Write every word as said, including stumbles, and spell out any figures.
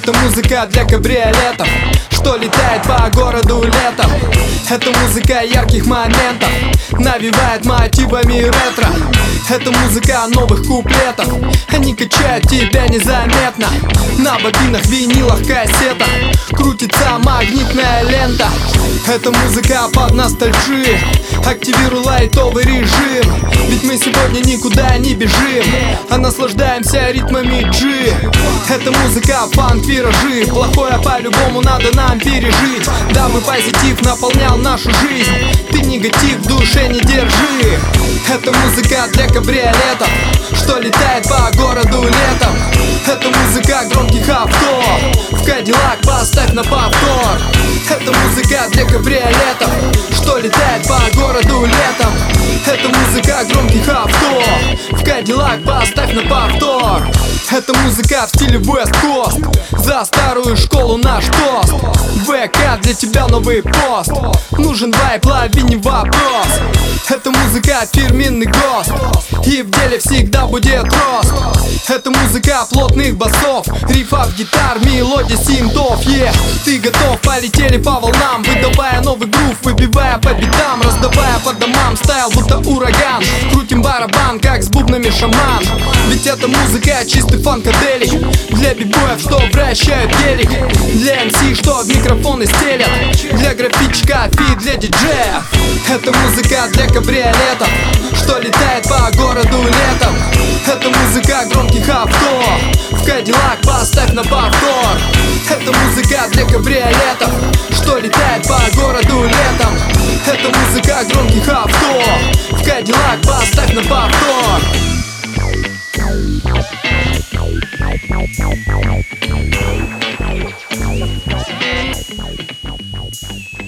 Это музыка для кабриолетов, что летает по городу летом. Это музыка ярких моментов, навевает мотивами ретро. Это музыка новых куплетов, они качают тебя незаметно. На бобинах, винилах, кассетах крутится магнитная лента. Это музыка под ностальжи, активируй лайтовый режим. Ведь мы сегодня никуда не бежим, а наслаждаемся ритмами G. Это музыка фанк-виражи, плохое по-любому надо нам пережить, дабы позитив наполнял нашу жизнь. Ты негатив в душе не держи. Это музыка для кабриолетов, что летает по городу летом. Это музыка громких авто, в Кадиллак поставь на повтор. Это музыка для кабриолетов, что летает по городу летом. Это музыка громких авто, в Кадиллак поставь на повтор. Это музыка в стиле West Coast, за старую школу наш тост. ВК для тебя новый пост, нужен вайп, лови не вопрос. Это музыка фирменный ГОСТ, и в деле всегда будет рост. Это музыка плотных басов, рифов гитар, мелодий, синтов, yeah. Ты готов, полетели по волнам, выдавая новый грув, выбивая по битам, раздавая по домам, стайл будто ураган. Крутим барабан, как с бубнами шаман. Ведь это музыка чистый фанкаделик, для бибоев, что вращают гелик, для МС, что в микрофоны стелят, для графичка, фит для диджеев. Это музыка для кабриолетов, что летает по городу летом. Это музыка громких авто, в Кадиллак поставь на повтор. Это музыка для кабриолетов, что летает по городу летом. Это музыка громких авто, в Кадиллак поставь на повтор. We'll be right back.